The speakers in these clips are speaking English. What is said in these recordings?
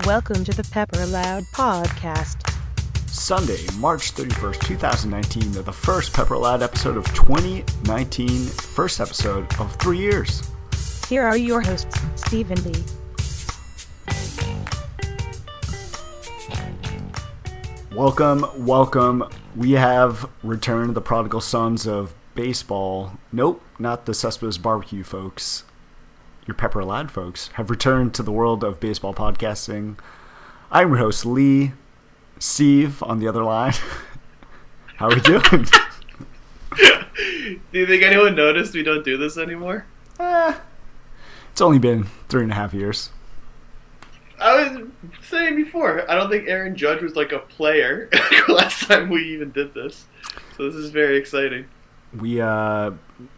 Welcome to the Pepper Loud Podcast. Sunday, March 31st, 2019, the first Pepper Loud episode of 2019, first episode of 3 years. Here are your hosts, Steve and Lee. Welcome. We have returned the prodigal sons of baseball. Nope, not the Cespedes Barbecue folks. Your Pepper Loud folks have returned to the world of baseball podcasting. I'm your host, Lee. Steve on the other line. How are we doing? Do you think anyone noticed we don't do this anymore? It's only been 3.5 years. I was saying before, I don't think Aaron Judge was like a player last time we even did this. So this is very exciting. Let's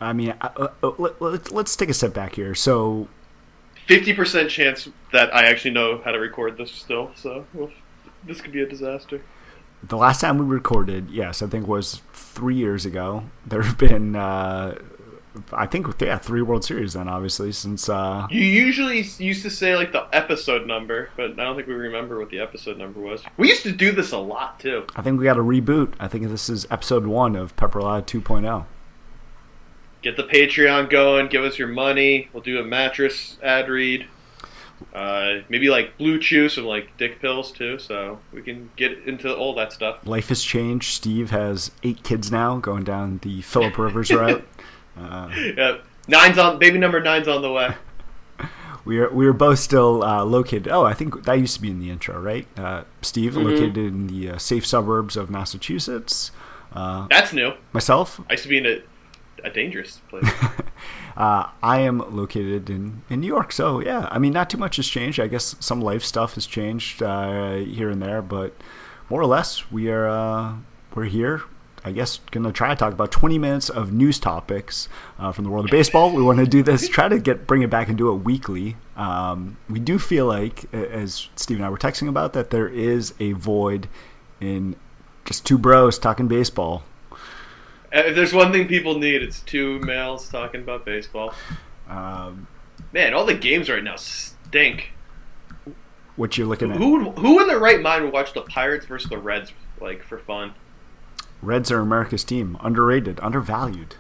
take a step back here. So, 50% chance that I actually know how to record this still, so this could be a disaster. The last time we recorded, yes, I think was 3 years ago. There have been, 3 World Series then, obviously, since... You usually used to say, like, the episode number, but I don't think we remember what the episode number was. We used to do this a lot, too. I think we got to reboot. I think this is episode 1 of Pepper Loud 2.0. Get the Patreon going, give us your money, we'll do a mattress ad read. Maybe like Blue Chew, some like dick pills too, so we can get into all that stuff. Life has changed. Steve has 8 kids now, going down the Phillip Rivers route. Yeah, baby number 9's on the way. We are both still located. Oh, I think that used to be in the intro, right? Steve, located in the safe suburbs of Massachusetts. That's new. Myself, I used to be in a dangerous place. I am located in New York, so yeah, I mean, not too much has changed. I guess some life stuff has changed here and there, but more or less, we're here. I guess going to try to talk about 20 minutes of news topics from the world of baseball. We want to do this, try to bring it back and do it weekly. We do feel like, as Steve and I were texting about, that there is a void in just two bros talking baseball. If there's one thing people need, it's 2 males talking about baseball. Man, all the games right now stink. What you're looking at? Who in their right mind would watch the Pirates versus the Reds, like, for fun? Reds are America's team. Underrated, undervalued.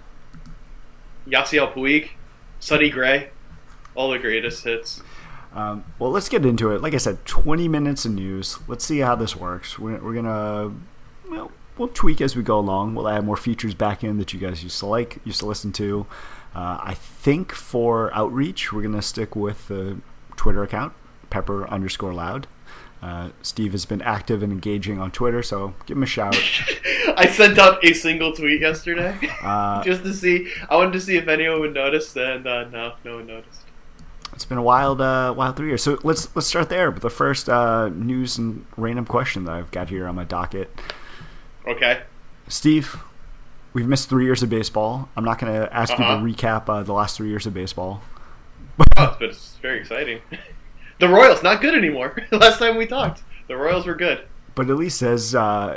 Yasiel Puig, Sonny Gray, all the greatest hits. Well, let's get into it. Like I said, 20 minutes of news. Let's see how this works. We're going to... We'll tweak as we go along. We'll add more features back in that you guys used to listen to. I think for outreach, we're going to stick with the Twitter account, Pepper_Loud. Steve has been active and engaging on Twitter, so give him a shout. I sent out a single tweet yesterday just to see. I wanted to see if anyone would notice, and no one noticed. It's been a wild 3 years. So let's start there with the first news and random question that I've got here on my docket. Okay. Steve, we've missed 3 years of baseball. I'm not going to ask you to recap the last 3 years of baseball. But it's very exciting. The Royals, not good anymore. Last time we talked, the Royals were good. But at least as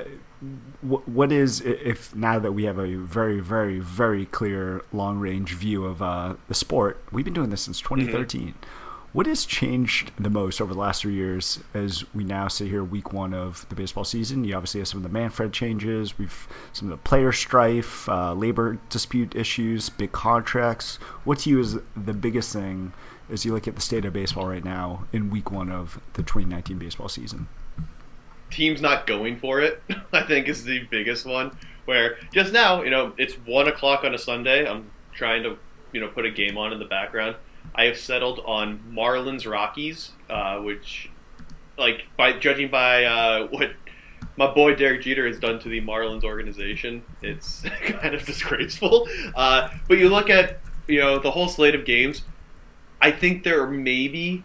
what is, if now that we have a very, very, very clear long-range view of the sport, we've been doing this since 2013. Mm-hmm. What has changed the most over the last 3 years as we now sit here week 1 of the baseball season? You obviously have some of the Manfred changes, we've some of the player strife, labor dispute issues, big contracts. What to you is the biggest thing as you look at the state of baseball right now in week 1 of the 2019 baseball season? Teams not going for it, I think, is the biggest one. Where just now, it's 1 o'clock on a Sunday. I'm trying to, put a game on in the background. I have settled on Marlins Rockies, which, judging by what my boy Derek Jeter has done to the Marlins organization, it's kind of disgraceful. But you look at, the whole slate of games, I think there are maybe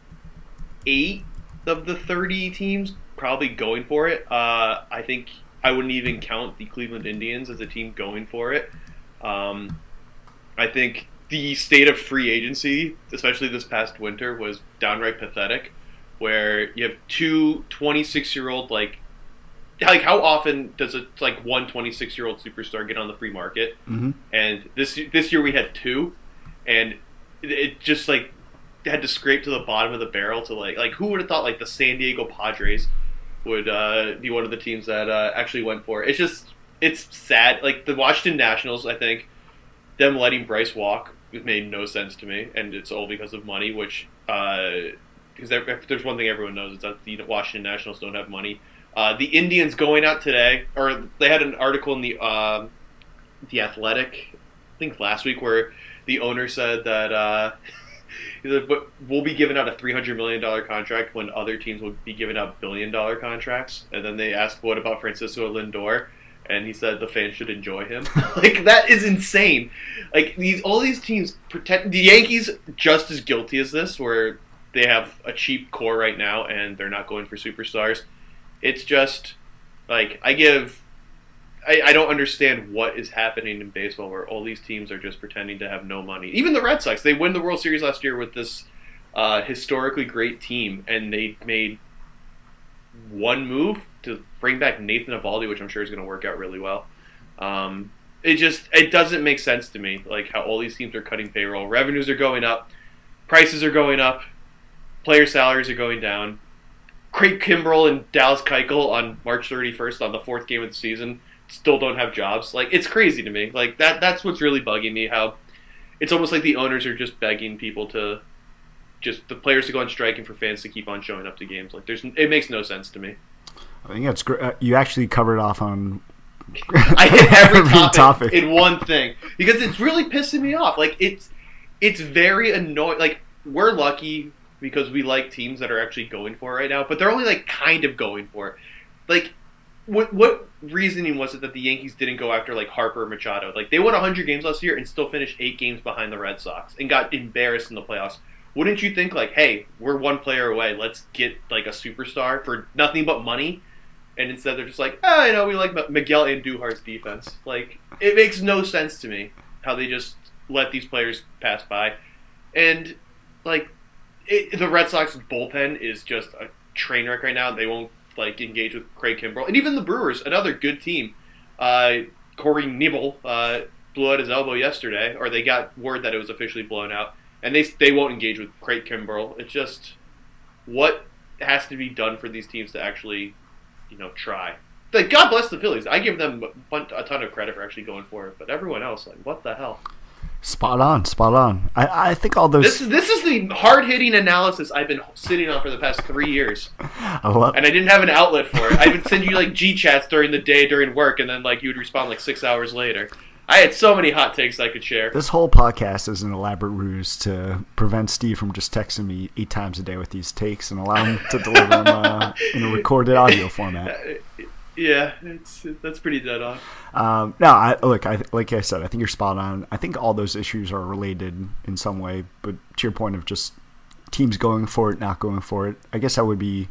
8 of the 30 teams probably going for it. I think I wouldn't even count the Cleveland Indians as a team going for it. I think the state of free agency, especially this past winter, was downright pathetic, where you have 2 26-year-old, how often does one 26-year-old superstar get on the free market? Mm-hmm. And this year we had 2, and it just had to scrape to the bottom of the barrel to like who would have thought like the San Diego Padres would be one of the teams that actually went for it. It's sad. Like the Washington Nationals, I think them letting Bryce walk made no sense to me, and it's all because of money. Which because if there's one thing everyone knows, it's that the Washington Nationals don't have money. The Indians going out today, or they had an article in the Athletic, I think last week, where the owner said that we'll be giving out a $300 million contract when other teams will be giving out $1 billion contracts. And then they asked, what about Francisco Lindor? And he said the fans should enjoy him. Like, that is insane. Like, all these teams pretend. The Yankees just as guilty as this, where they have a cheap core right now and they're not going for superstars. It's just, like, I don't understand what is happening in baseball where all these teams are just pretending to have no money. Even the Red Sox, they won the World Series last year with this historically great team, and they made one move to bring back Nathan Eovaldi, which I'm sure is going to work out really well. It doesn't make sense to me, like how all these teams are cutting payroll. Revenues are going up, prices are going up, player salaries are going down. Craig Kimbrell and Dallas Keuchel on March 31st on the 4th game of the season still don't have jobs. Like, it's crazy to me. Like, that's what's really bugging me, how it's almost like the owners are just begging people to the players to go on strike and for fans to keep on showing up to games. Like, it makes no sense to me. I think that's great. You actually covered off on I hit every topic in one thing because it's really pissing me off. Like, it's very annoying. Like, we're lucky because we like teams that are actually going for it right now, but they're only like kind of going for it. Like, what reasoning was it that the Yankees didn't go after like Harper or Machado? Like, they won 100 games last year and still finished 8 games behind the Red Sox and got embarrassed in the playoffs. Wouldn't you think like, hey, we're one player away, let's get like a superstar for nothing but money? And instead they're just like, we like Miguel Andujar's defense. Like, it makes no sense to me how they just let these players pass by. And like, the Red Sox bullpen is just a train wreck right now. They won't like engage with Craig Kimbrell, and even the Brewers, another good team. Corey Knebel blew out his elbow yesterday, or they got word that it was officially blown out, and they won't engage with Craig Kimbrell. It's just what has to be done for these teams to actually, try. Like, God bless the Phillies. I give them a ton of credit for actually going for it, but everyone else, like, what the hell? Spot on. I think all those. This is the hard hitting analysis I've been sitting on for the past 3 years, and I didn't have an outlet for it. I would send you like G chats during the day during work, and then like you would respond like 6 hours later. I had so many hot takes I could share. This whole podcast is an elaborate ruse to prevent Steve from just texting me 8 times a day with these takes and allow him to deliver them in a recorded audio format. Yeah, that's pretty dead on. Like I said, I think you're spot on. I think all those issues are related in some way, but to your point of just teams going for it, not going for it, I guess that would be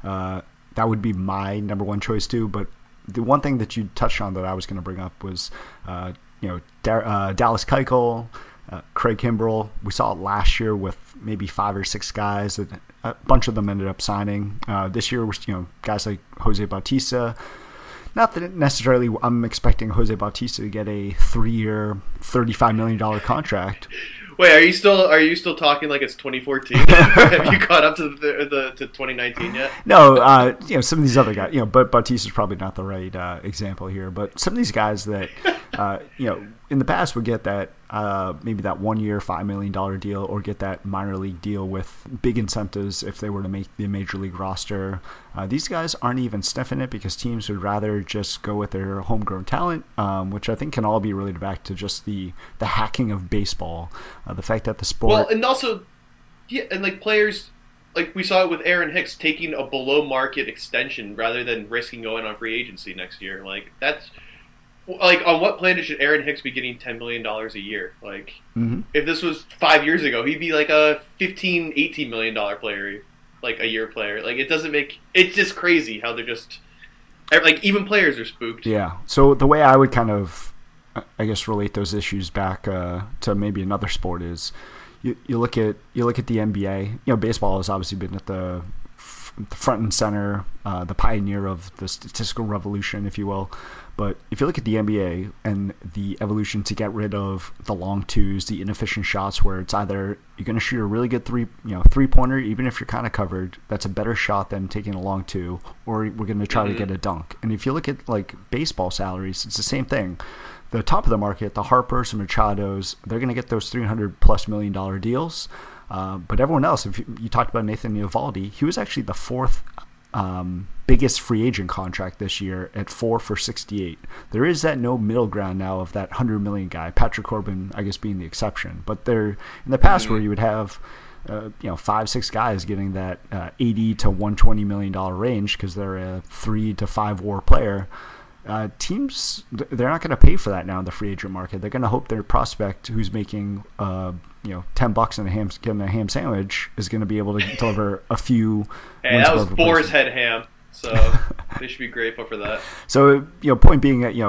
my number one choice too. But the one thing that you touched on that I was going to bring up was, Dallas Keuchel, Craig Kimbrell. We saw it last year with maybe 5 or 6 guys that a bunch of them ended up signing. This year, guys like Jose Bautista. Not that necessarily I'm expecting Jose Bautista to get a 3-year, $35 million contract. Wait, are you still talking like it's 2014? Have you caught up to to 2019 yet? No, some of these other guys, but Bautista's probably not the right example here. But some of these guys that, in the past would get that maybe that 1-year, $5 million deal, or get that minor league deal with big incentives if they were to make the major league roster. These guys aren't even sniffing it because teams would rather just go with their homegrown talent, which I think can all be related back to just the hacking of baseball, the fact that the sport. Well, and also, yeah, and like players, like we saw it with Aaron Hicks taking a below market extension rather than risking going on free agency next year. Like, that's. Like, on what planet should Aaron Hicks be getting $10 million a year? Like, If this was 5 years ago, he'd be like a $15, $18 million player, like a year player. Like, it's just crazy how they're just, like, even players are spooked. Yeah. So the way I would kind of, I guess, relate those issues back to maybe another sport is, you look at the NBA. Baseball has obviously been at the front and center, the pioneer of the statistical revolution, if you will. But if you look at the NBA and the evolution to get rid of the long twos, the inefficient shots, where it's either you're going to shoot a really good three-pointer, even if you're kind of covered, that's a better shot than taking a long two, or we're going to try to get a dunk. And if you look at like baseball salaries, it's the same thing. The top of the market, the Harpers and Machados, they're going to get those $300+ million deals. But everyone else, if you talked about Nathan Eovaldi, he was actually the fourth biggest free agent contract this year at 4 for $68. There is that no middle ground now of that $100 million guy. Patrick Corbin, I guess, being the exception. But there, in the past, where you would have 5-6 guys getting that $80 to $120 million range because they're a 3 to 5 WAR player. Teams, they're not going to pay for that now in the free agent market. They're going to hope their prospect, who's making $10 and getting a ham sandwich, is going to be able to deliver a few. Hey, that was Boar's Head ham, so they should be grateful for that. So point being that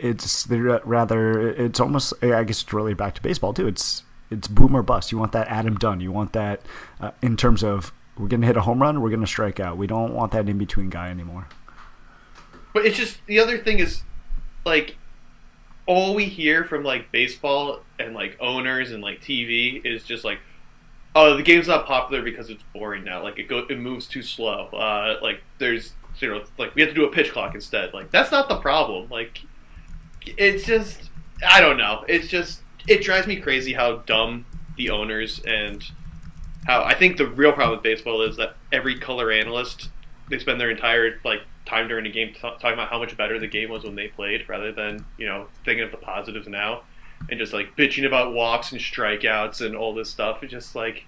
it's almost, I guess it's really back to baseball too. It's boom or bust. You want that Adam Dunn. You want that in terms of we're going to hit a home run, we're going to strike out. We don't want that in between guy anymore. But it's just, the other thing is, like, all we hear from, like, baseball and, like, owners and, like, TV is just, like, oh, the game's not popular because it's boring now. Like, it moves too slow. Like, there's, like, we have to do a pitch clock instead. Like, that's not the problem. Like, it's just, I don't know. It's just, it drives me crazy how dumb the owners and how, I think the real problem with baseball is that every color analyst, they spend their entire, like, time during the game talking about how much better the game was when they played, rather than thinking of the positives now, and just like bitching about walks and strikeouts and all this stuff. It's just like,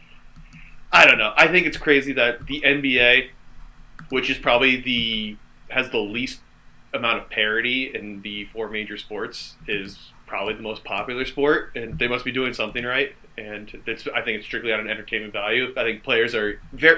I don't know. I think it's crazy that the NBA, which is probably has the least amount of parity in the 4 major sports, is probably the most popular sport, and they must be doing something right. And I think it's strictly on an entertainment value. I think players are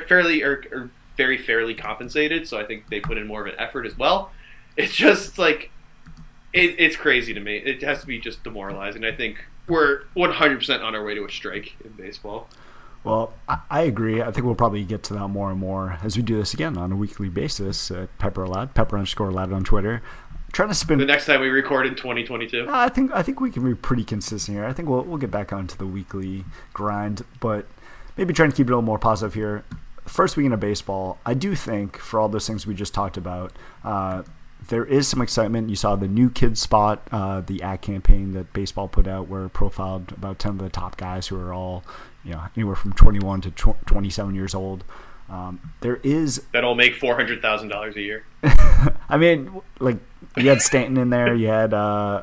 very fairly compensated, so I think they put in more of an effort as well. It's just like, it's crazy to me. It has to be just demoralizing. I think we're 100% on our way to a strike in baseball. Well, I agree. I think we'll probably get to that more and more as we do this again on a weekly basis at Pepper_Loud on Twitter. Trying to spin the next time we record in 2022. I think we can be pretty consistent here. I think we'll get back onto the weekly grind, but maybe trying to keep it a little more positive here. First weekend of baseball, I do think, for all those things we just talked about, there is some excitement. You saw the new kid spot, the ad campaign that baseball put out, where it profiled about 10 of the top guys who are all, anywhere from 21 to 27 years old. There is that'll make $400,000 a year. I mean, like, you had Stanton in there, you had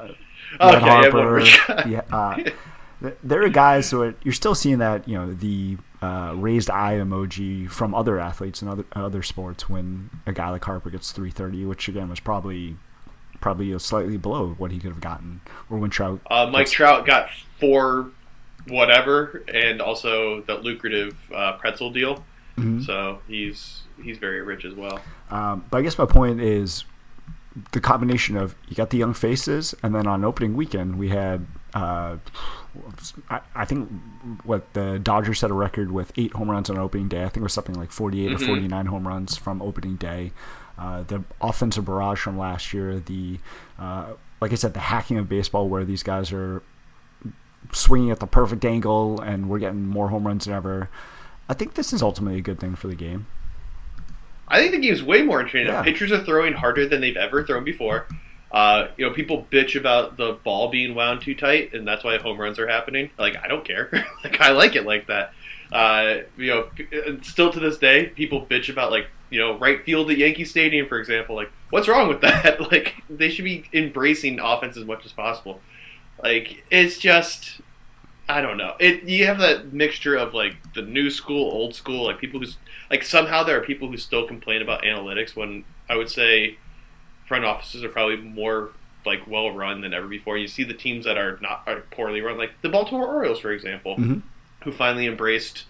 Harper. There are guys who you're still seeing that, the raised eye emoji from other athletes and other sports when a guy like Harper gets 330, which again was probably slightly below what he could have gotten, or when Trout. Mike Trout got 4 whatever, and also the lucrative pretzel deal. Mm-hmm. So he's very rich as well. But I guess my point is the combination of, you got the young faces, and then on opening weekend we had I think what the Dodgers set a record with 8 home runs on opening day. I think it was something like 48 or 49 home runs from opening day. The offensive barrage from last year, like I said, the hacking of baseball, where these guys are swinging at the perfect angle and we're getting more home runs than ever. I think this is ultimately a good thing for the game. I think the game's way more entertaining. Yeah. Pitchers are throwing harder than they've ever thrown before. People bitch about the ball being wound too tight, and that's why home runs are happening. Like, I don't care. Like, I like it like that. Still to this day, people bitch about, like, right field at Yankee Stadium, for example. Like, what's wrong with that? Like, they should be embracing offense as much as possible. Like, it's just, I don't know. You have that mixture of, like, the new school, old school, like, people who, like, somehow there are people who still complain about analytics, when I would say front offices are probably more, like, well run than ever before. You see the teams that are poorly run, like the Baltimore Orioles, for example, who finally embraced,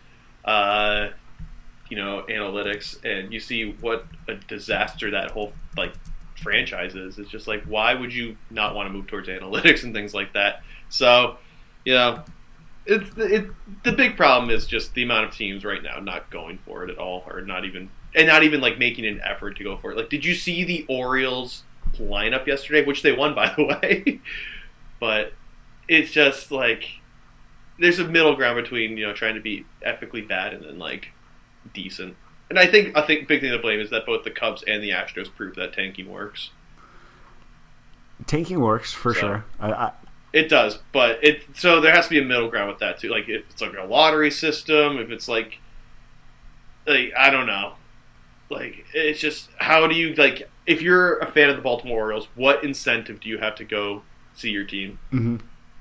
analytics, and you see what a disaster that whole, like, franchise is. It's just like, why would you not want to move towards analytics and things like that? So, the big problem is just the amount of teams right now not going for it at all, or not even and not even like making an effort to go for it. Like, did you see the Orioles lineup yesterday, which they won, by the way? But it's just like there's a middle ground between trying to be epically bad and then like decent. And I think big thing to blame is that both the Cubs and the Astros proved that tanking works. Tanking works for sure. It does, but so there has to be a middle ground with that too. Like if it's like a lottery system, if it's like I don't know. Like it's just how do you like if you're a fan of the Baltimore Orioles, what incentive do you have to go see your team? Mm-hmm.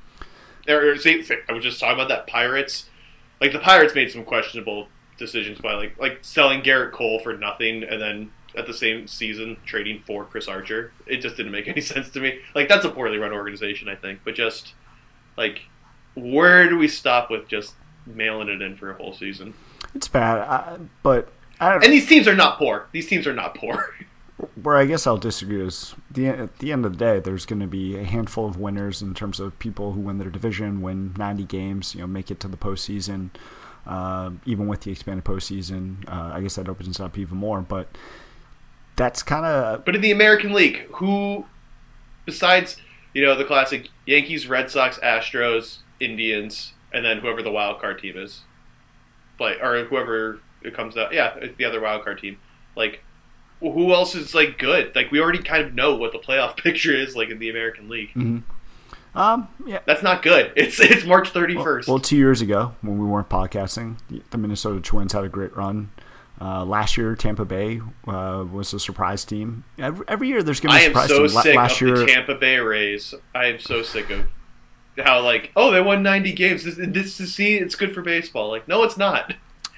I was just talking about that Pirates. Like the Pirates made some questionable decisions by like selling Garrett Cole for nothing and then at the same season trading for Chris Archer. It just didn't make any sense to me. Like that's a poorly run organization, I think. But just like where do we stop with just mailing it in for a whole season? It's bad, but and these teams are not poor. These teams are not poor. Where I guess I'll disagree is at the end of the day, there's going to be a handful of winners in terms of people who win their division, win 90 games, make it to the postseason. Even with the expanded postseason, I guess that opens up even more. But that's kind of. But in the American League, who, besides the classic Yankees, Red Sox, Astros, Indians, and then whoever the wild card team is, or whoever it comes out, the other wild card team, like. Who else is like good? Like we already kind of know what the playoff picture is like in the American League. Mm-hmm. Yeah, that's not good. It's March 31st. Well, 2 years ago when we weren't podcasting, the Minnesota Twins had a great run. Last year, Tampa Bay was a surprise team. Every year, there's going to be a surprise team. I am so sick of the Tampa Bay Rays. I am so sick of how they won 90 games. It's good for baseball. Like no, it's not.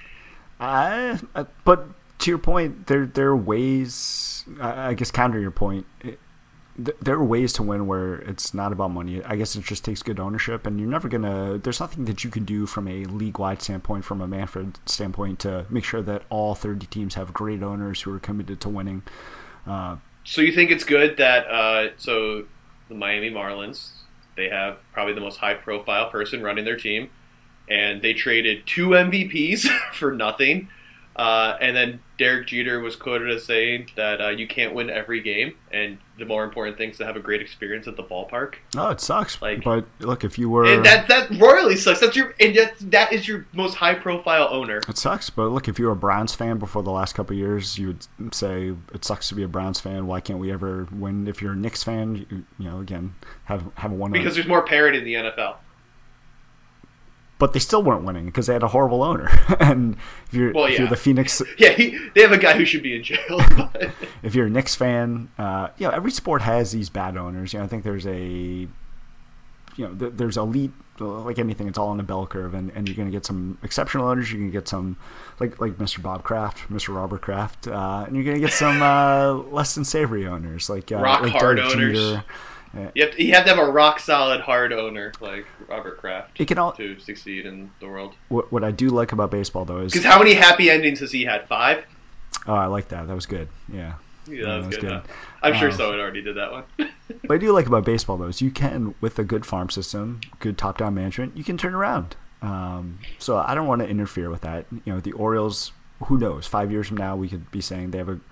But. To your point, there are ways. I guess counter your point. There are ways to win where it's not about money. I guess it just takes good ownership, and you're never gonna. There's nothing that you can do from a league-wide standpoint, from a Manfred standpoint, to make sure that all 30 teams have great owners who are committed to winning. So you think it's good that the Miami Marlins, they have probably the most high-profile person running their team, and they traded 2 MVPs for nothing. And then Derek Jeter was quoted as saying that you can't win every game, and the more important thing is to have a great experience at the ballpark. Oh, it sucks. But look, if you were, and that royally sucks. That is your most high profile owner. It sucks. But look, if you were a Browns fan before the last couple of years, you would say it sucks to be a Browns fan. Why can't we ever win? If you're a Knicks fan, again haven't won because there's more parity in the NFL. But they still weren't winning because they had a horrible owner. And if you're the Phoenix, they have a guy who should be in jail. If you're a Knicks fan, every sport has these bad owners. I think there's there's elite, like anything. It's all in a bell curve, and you're going to get some exceptional owners. You're going to get some like Mr. Bob Kraft, Mr. Robert Kraft, and you're going to get some less than savory owners like rock hard owners. Jeter. You have to have a rock solid hard owner like Robert Kraft to succeed in the world. What I do like about baseball though is because how many happy endings has he had? 5? Oh, I like that. That was good. Yeah, that was good. Huh? I'm sure someone already did that one. What I do like about baseball though is you can, with a good farm system, good top down management, you can turn around. So I don't want to interfere with that. The Orioles. Who knows? 5 years from now, we could be saying they have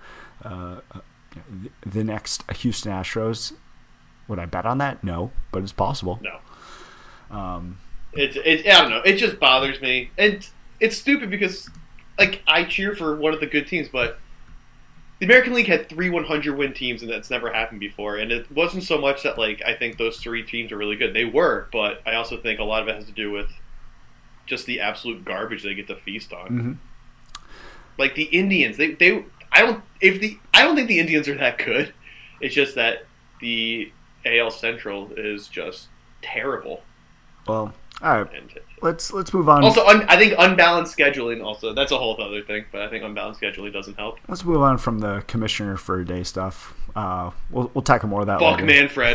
the next Houston Astros. Would I bet on that? No, but it's possible. No. I don't know. It just bothers me, and it's stupid because, I cheer for one of the good teams, but the American League had 3 100-win teams, and that's never happened before. And it wasn't so much that I think those 3 teams are really good. They were, but I also think a lot of it has to do with just the absolute garbage they get to feast on. Mm-hmm. Like the Indians, I don't think the Indians are that good. It's just that the AL Central is just terrible. Well, all right. Let's move on. Also, I think unbalanced scheduling. Also, that's a whole other thing. But I think unbalanced scheduling doesn't help. Let's move on from the commissioner for a day stuff. We'll tackle more of that. Fuck later. Manfred.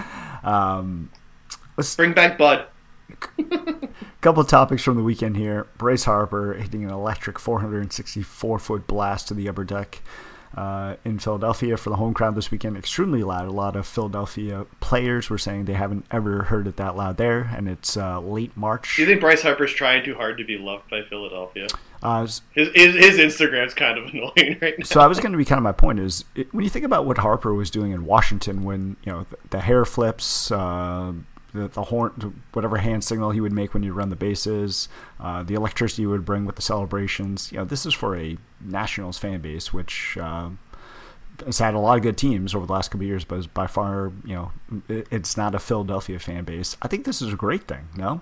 Let's bring back Bud. Couple of topics from the weekend here. Bryce Harper hitting an electric 464-foot blast to the upper deck. in Philadelphia for the home crowd this weekend. Extremely loud. A lot of Philadelphia players were saying they haven't ever heard it that loud there, and it's late March. Do you think Bryce Harper's trying too hard to be loved by Philadelphia? His Instagram's kind of annoying right now. So that was going to be kind of my point is when you think about what Harper was doing in Washington when, the hair flips, the horn, whatever hand signal he would make when you run the bases, the electricity he would bring with the celebrations. This is for a Nationals fan base, which has had a lot of good teams over the last couple of years, but is by far, it's not a Philadelphia fan base. I think this is a great thing. No?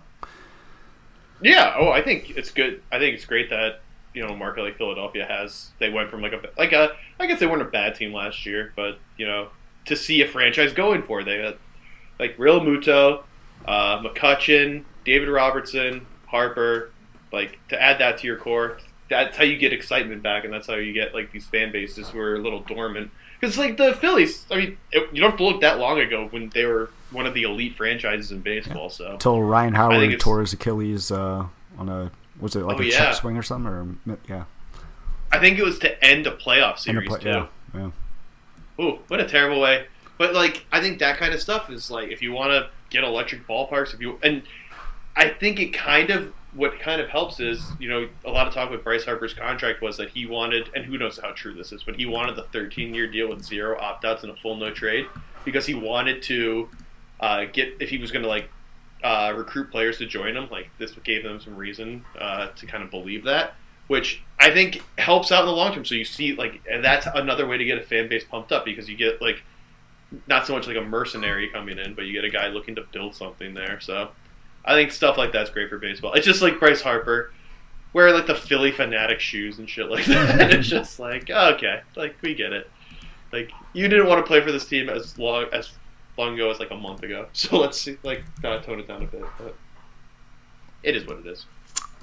Yeah. Oh, I think it's good. I think it's great that a market like Philadelphia has. They went from I guess they weren't a bad team last year, but to see a franchise going for it, they had Real Muto, McCutchen, David Robertson, Harper, to add that to your core. That's how you get excitement back, and that's how you get these fan bases who are a little dormant. Because the Phillies, you don't have to look that long ago when they were one of the elite franchises in baseball. Yeah. So until Ryan Howard tore his Achilles on a check swing or something, or yeah. I think it was to end a playoff series too. Yeah. Ooh, what a terrible way. But I think that kind of stuff is if you want to get electric ballparks, and I think what kind of helps is a lot of talk with Bryce Harper's contract was that he wanted, and who knows how true this is, but he wanted the 13-year deal with 0 opt-outs and a full no trade because he wanted to if he was going to recruit players to join him, this gave them some reason to kind of believe that, which I think helps out in the long term. So you see and that's another way to get a fan base pumped up because you get not so much a mercenary coming in, but you get a guy looking to build something there. So I think stuff like that's great for baseball. It's just Bryce Harper wear the Philly fanatic shoes and shit like that. It's just okay, we get it. You didn't want to play for this team as long ago as a month ago. So let's see, gotta tone it down a bit. But it is what it is.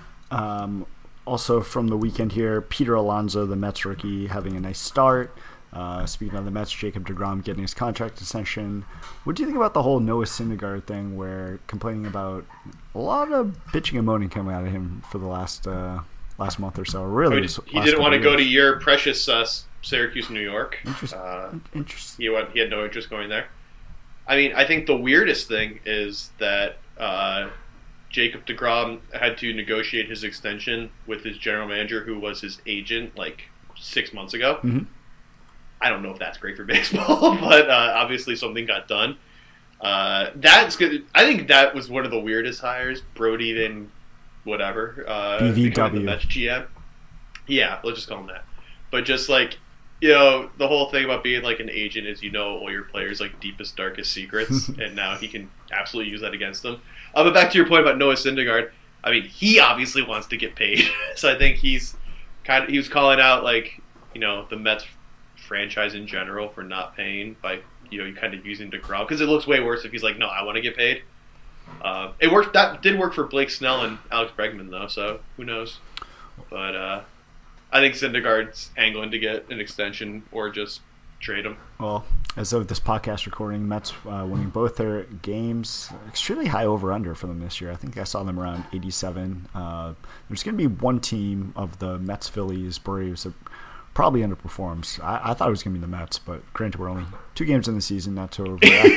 Also from the weekend here, Peter Alonso, the Mets rookie, having a nice start. Speaking of the Mets, Jacob deGrom getting his contract extension. What do you think about the whole Noah Syndergaard thing where complaining about a lot of bitching and moaning coming out of him for the last month or so? Really, he didn't want to go to your precious Syracuse, New York. Interesting. He had no interest going there. I think the weirdest thing is that Jacob deGrom had to negotiate his extension with his general manager, who was his agent 6 months ago. Mm-hmm. I don't know if that's great for baseball, but obviously something got done. That's good. I think that was one of the weirdest hires. Brody then whatever. BVW. The Mets GM. Yeah, let's just call him that. But just the whole thing about being an agent is all your players' deepest, darkest secrets, and now he can absolutely use that against them. But back to your point about Noah Syndergaard, he obviously wants to get paid, so I think he was calling out the Mets franchise in general for not paying by you kind of using DeGrom, because it looks way worse if he's no, I want to get paid. It worked. That did work for Blake Snell and Alex Bregman though, so who knows? But I think Syndergaard's angling to get an extension or just trade him. Well, as of this podcast recording, Mets winning both their games. Extremely high over-under for them this year. I think I saw them around 87. There's going to be one team of the Mets, Phillies, Braves that probably underperforms. I thought it was going to be the Mets, but granted, we're only 2 games in the season, not to overreact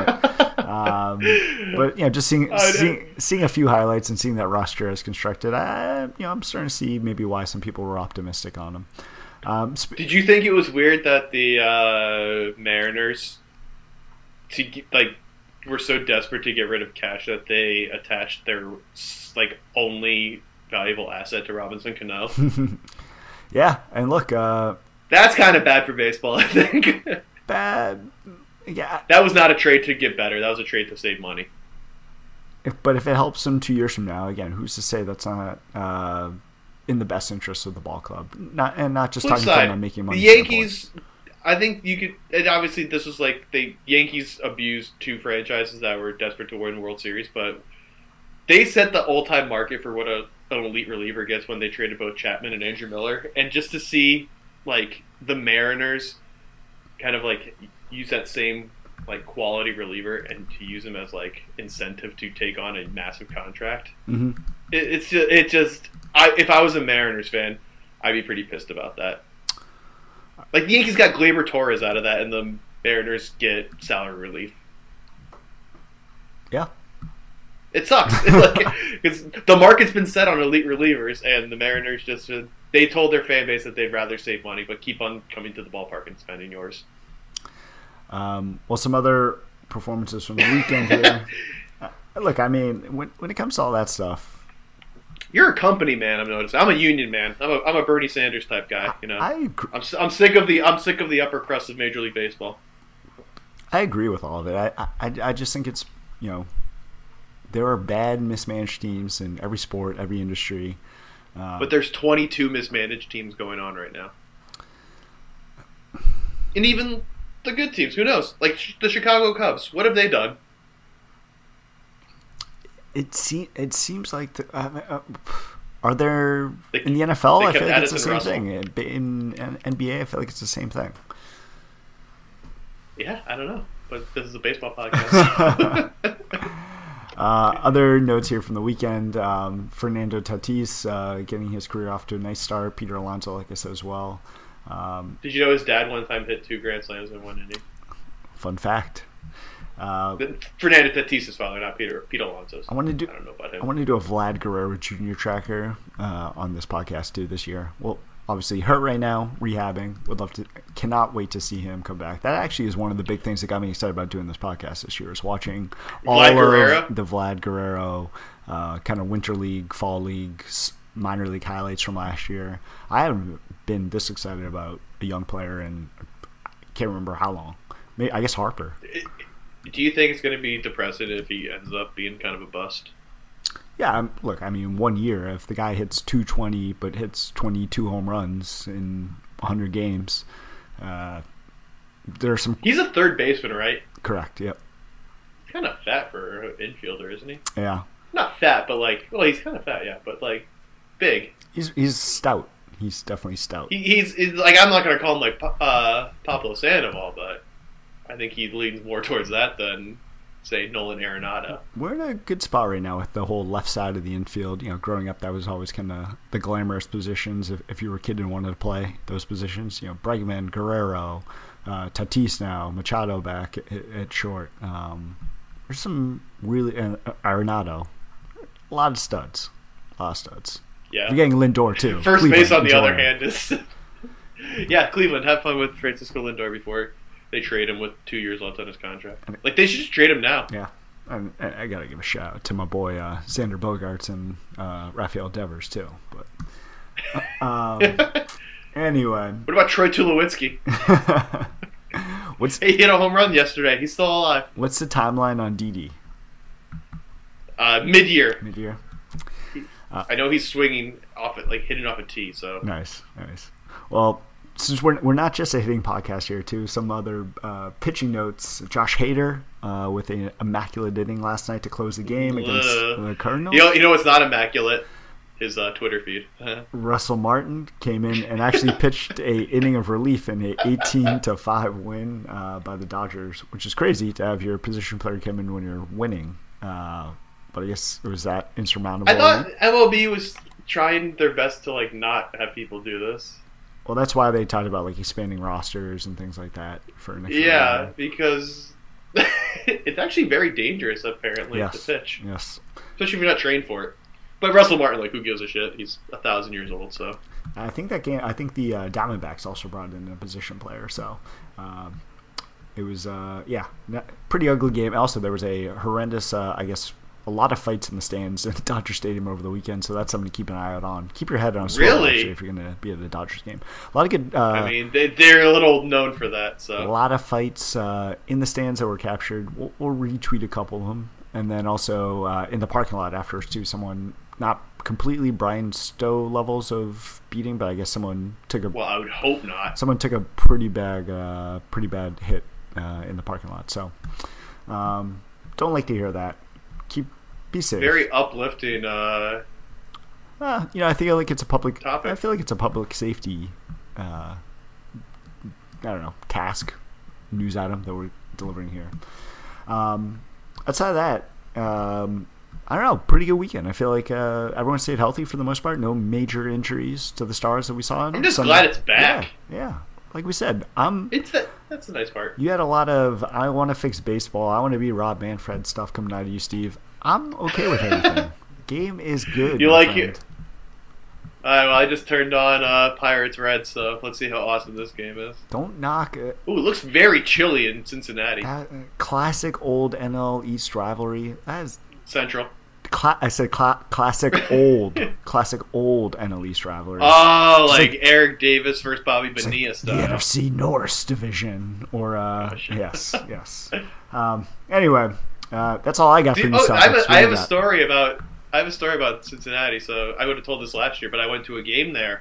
here, but just seeing a few highlights and seeing that roster as constructed, I'm starting to see maybe why some people were optimistic on them. Did you think it was weird that the Mariners were so desperate to get rid of cash that they attached their only valuable asset to Robinson Cano? Yeah, and look, that's kind of bad for baseball, I think. Bad, yeah. That was not a trade to get better. That was a trade to save money. But if it helps them 2 years from now, again, who's to say that's not in the best interest of the ball club? Not just talking about making money. The Yankees, I think you could. And obviously, this was the Yankees abused 2 franchises that were desperate to win World Series, but they set the all-time market for what an elite reliever gets when they traded both Chapman and Andrew Miller, and just to see the Mariners kind of use that same quality reliever and to use him as incentive to take on a massive contract. Mm-hmm. It just if I was a Mariners fan, I'd be pretty pissed about that. Like the Yankees got Gleyber Torres out of that, and the Mariners get salary relief. Yeah. It sucks. It's the market's been set on elite relievers, and the Mariners just they told their fan base that they'd rather save money, but keep on coming to the ballpark and spending yours. Well, some other performances from the weekend here. Look, I mean, when it comes to all that stuff, you're a company man. I'm noticing. I'm a union man. I'm a Bernie Sanders type guy. You know, I'm sick of the upper crust of Major League Baseball. I agree with all of it. I just think it's, you know, there are bad mismanaged teams in every sport, every industry. But there's 22 mismanaged teams going on right now, and even the good teams. Who knows? Like the Chicago Cubs. What have they done? It seems like are there in the NFL? I feel like it's the same thing. In NBA, I feel like it's the same thing. Yeah, I don't know, but this is a baseball podcast. Other notes here from the weekend: Fernando Tatis getting his career off to a nice start. Peter Alonso, like I said as well. Did you know his dad one time hit 2 grand slams in one inning? Fun fact. Fernando Tatis' father, not Peter Alonso's. I don't know about him. I want to do a Vlad Guerrero Jr. tracker on this podcast too this year. Well, obviously hurt right now, rehabbing. Cannot wait to see him come back. That actually is one of the big things that got me excited about doing this podcast this year. Is watching all of the Vlad Guerrero kind of winter league, fall league, minor league highlights from last year. I haven't been this excited about a young player in I can't remember how long. Maybe, I guess Harper. Do you think it's going to be depressing if he ends up being kind of a bust? Yeah, look, I mean, 1 year, if the guy hits 220 but hits 22 home runs in 100 games, there's some... He's a third baseman, right? Correct, yep. He's kind of fat for an infielder, isn't he? Yeah. Not fat, but he's kind of fat, yeah, but big. He's stout. He's definitely stout. He's I'm not going to call him Pablo Sandoval, but I think he leans more towards that than, say, Nolan Arenado. We're in a good spot right now with the whole left side of the infield. You know, growing up, that was always kind of the glamorous positions. If you were a kid and wanted to play those positions, you know, Bregman, Guerrero, Tatis now, Machado back at short. There's some really Arenado, a lot of studs. Yeah, we're getting Lindor too. First base, on the other hand, is yeah, Cleveland. Have fun with Francisco Lindor before they trade him with 2 years left on his contract. They should just trade him now. Yeah. And I got to give a shout out to my boy Xander Bogaerts and Rafael Devers, too. But anyway. What about Troy Tulowitzki? He hit a home run yesterday. He's still alive. What's the timeline on Didi? Mid-year. Mid-year? I know he's swinging off it, hitting off a tee. So nice. Well, since we're not just a hitting podcast here, too, some other pitching notes. Josh Hader with an immaculate inning last night to close the game against the Cardinals. You know what's not immaculate? His Twitter feed. Russell Martin came in and actually pitched a inning of relief in a 18-5 win by the Dodgers, which is crazy to have your position player come in when you're winning. But I guess it was that insurmountable. I thought MLB was trying their best to not have people do this. Well, that's why they talked about expanding rosters and things like that for next year. Yeah, because it's actually very dangerous apparently to pitch. Yes. Especially if you're not trained for it. But Russell Martin, who gives a shit? He's 1,000 years old, so. I think the Diamondbacks also brought in a position player, so it was pretty ugly game. Also, there was a horrendous, a lot of fights in the stands at Dodger Stadium over the weekend, so that's something to keep an eye out on. Keep your head on a swivel, actually, if you're going to be at the Dodgers game. A lot of good... they're a little known for that, so... A lot of fights in the stands that were captured. We'll retweet a couple of them. And then also in the parking lot afterwards, too, someone... Not completely Brian Stowe levels of beating, but I guess someone took a... Well, I would hope not. Someone took a pretty bad hit in the parking lot, so... don't like to hear that. Be safe. Very uplifting. I feel like it's a public topic. I feel like it's a public safety. Task, news item that we're delivering here. Outside of that, I don't know. Pretty good weekend. I feel like everyone stayed healthy for the most part. No major injuries to the stars that we saw. I'm just glad it's back. Yeah. like we said, that's the nice part. You had a lot of I want to fix baseball, I want to be Rob Manfred stuff coming out of you, Steve. I'm okay with everything. Game is good. You like it? Well, I just turned on Pirates Reds, so let's see how awesome this game is. Don't knock it. Ooh, it looks very chilly in Cincinnati. That classic old NL East rivalry. That is Central. I said classic old NL East rivalry. Oh, like Eric Davis versus Bobby Bonilla like stuff. The NFC North division, or yes. Anyway, that's all I got for you. I have a story about Cincinnati. So I would have told this last year, but I went to a game there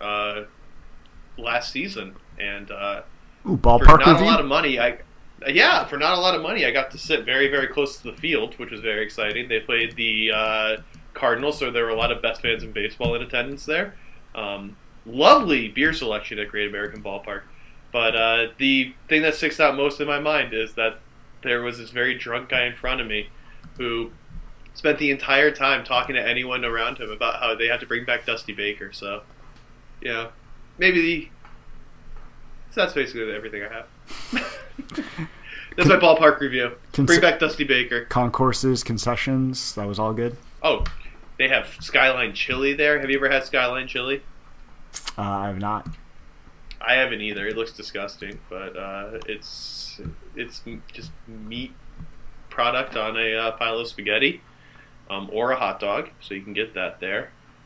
last season, and ballpark for not review? a lot of money, for not a lot of money, I got to sit very, very close to the field, which was very exciting. They played the Cardinals, so there were a lot of best fans in baseball in attendance there. Lovely beer selection at Great American Ballpark. But the thing that sticks out most in my mind is that there was this very drunk guy in front of me who spent the entire time talking to anyone around him about how they had to bring back Dusty Baker. So, yeah, so that's basically everything I have. That's my ballpark review. Bring back Dusty Baker. Concourses, concessions, that was all good? Oh, they have Skyline Chili there. Have you ever had Skyline Chili? I have not. I haven't either. It looks disgusting, but it's just meat product on a pile of spaghetti, or a hot dog, so you can get that there.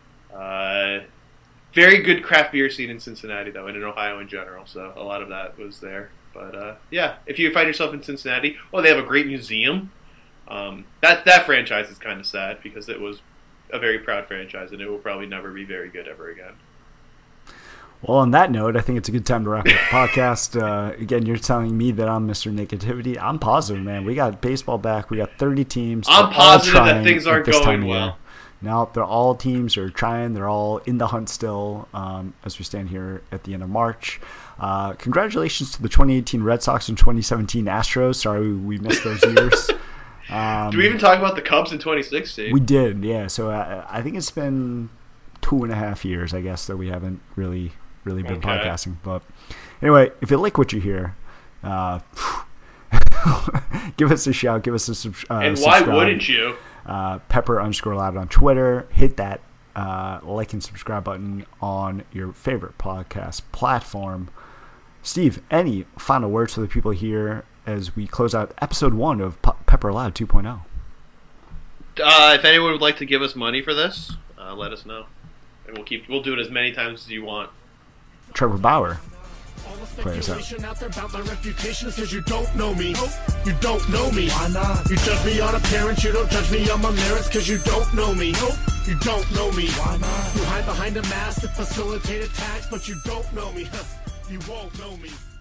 Very good craft beer scene in Cincinnati, though, and in Ohio in general, so a lot of that was there. But if you find yourself in Cincinnati, they have a great museum. That franchise is kind of sad because it was a very proud franchise, and it will probably never be very good ever again. Well, on that note, I think it's a good time to wrap up the podcast. Again, you're telling me that I'm Mr. Negativity. I'm positive, man. We got baseball back. We got 30 teams. I'm positive that things aren't going well. Now, all teams are trying. They're all in the hunt still as we stand here at the end of March. Congratulations to the 2018 Red Sox and 2017 Astros. Sorry we missed those years. Did we even talk about the Cubs in 2016? We did, yeah. So I think it's been 2.5 years, I guess, that we haven't really been podcasting. But anyway, if you like what you hear, give us a shout, give us a subscribe. And why wouldn't you? Pepper_loud on Twitter. Hit that like and subscribe button on your favorite podcast platform. Steve, any final words for the people here as we close out episode 1 of Pepper Loud 2.0? If anyone would like to give us money for this, let us know, and we'll do it as many times as you want. Trevor Bauer. All the speculation out there about my reputation says you don't know me. You don't know me. Why not? You judge me on appearance, you don't judge me on my merits, cause you don't know me. You don't know me. Why not? You hide behind a mask to facilitate attacks, but you don't know me. You won't know me.